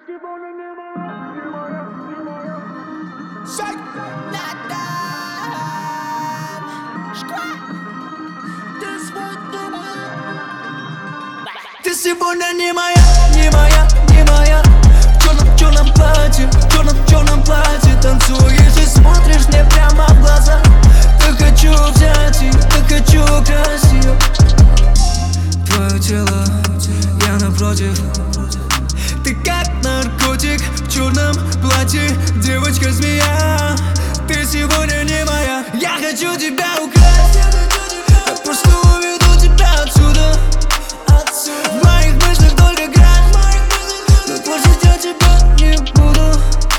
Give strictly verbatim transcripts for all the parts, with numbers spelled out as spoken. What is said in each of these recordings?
Ты сегодня не моя, не моя, не моя. В черном, черном платье, в черном, черном платье танцуешь и смотришь мне прямо в глаза. Так хочу взять ее, так хочу украсть ее. Твое тело, я напротив. Ты как наркотик в черном платье, девочка-змея. Ты сегодня не моя. Я хочу тебя украсть, я просто уведу тебя отсюда. В моих мыслях только грязь, но больше я тебя не буду.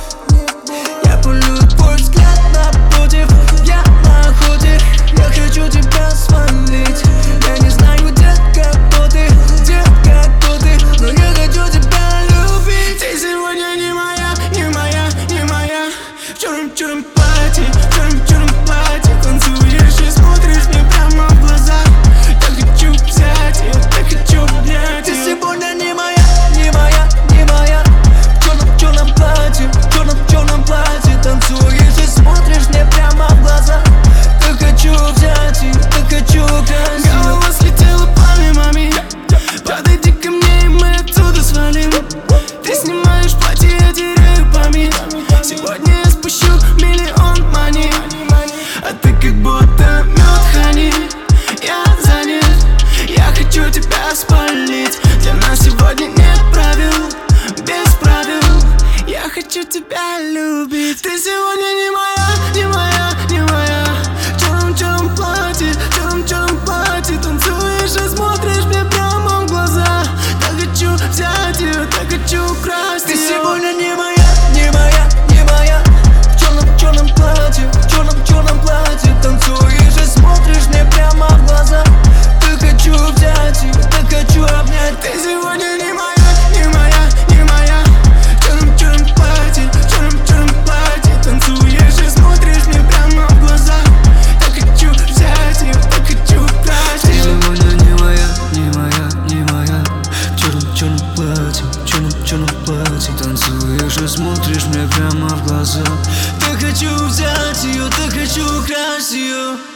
Я полю твой взгляд напротив, я на охоте. Я хочу тебя свалить. Я не знаю, детка, кто ты, детка, кто ты, но я хочу тебя любить. Ты сегодня не моя, не моя, не моя. В черном, черном платье, в черном, черном платье танцуешь и смотришь мне прямо в глаза. Так хочу взять ее, так хочу обнять. Ты сегодня не моя, не моя, не моя. В черном, черном платье, в черном, черном платье танцуешь и смотришь мне прямо в глаза. Так хочу взять ее, так хочу украсть ее. Голова слетела помимо меня. Подойди ко мне и мы отсюда свалим. Ты снимаешь платье, я теряю память. Сегодня я спущу миллион монет, а ты как будто мед хани. Я занят, я хочу тебя спалить. Для нас сегодня нет правил, без правил. Я хочу тебя любить. Ты сегодня не моя, не моя, не моя. В черном, черном платье, в черном, черном платье танцуешь и смотришь мне прямо в глаза. Так хочу взять ее, так хочу украсть Ты ее. сегодня не моя, не моя, не моя. В черном, черном платье, в черном, черном платье танцуешь и смотришь мне прямо в глаза. Так хочу взять ее, так хочу обнять. Ты сегодня не моя, не моя, не моя. В черном, черном платье, в черном, черном платье танцуешь и смотришь мне прямо в глаза. Так хочу взять ее, так хочу украсть Ты ее. сегодня не моя, не моя, не моя. В черном, черном платье, в черном, черном платье танцуешь и смотришь мне прямо в глаза. Так хочу взять ее, так хочу украсть ее.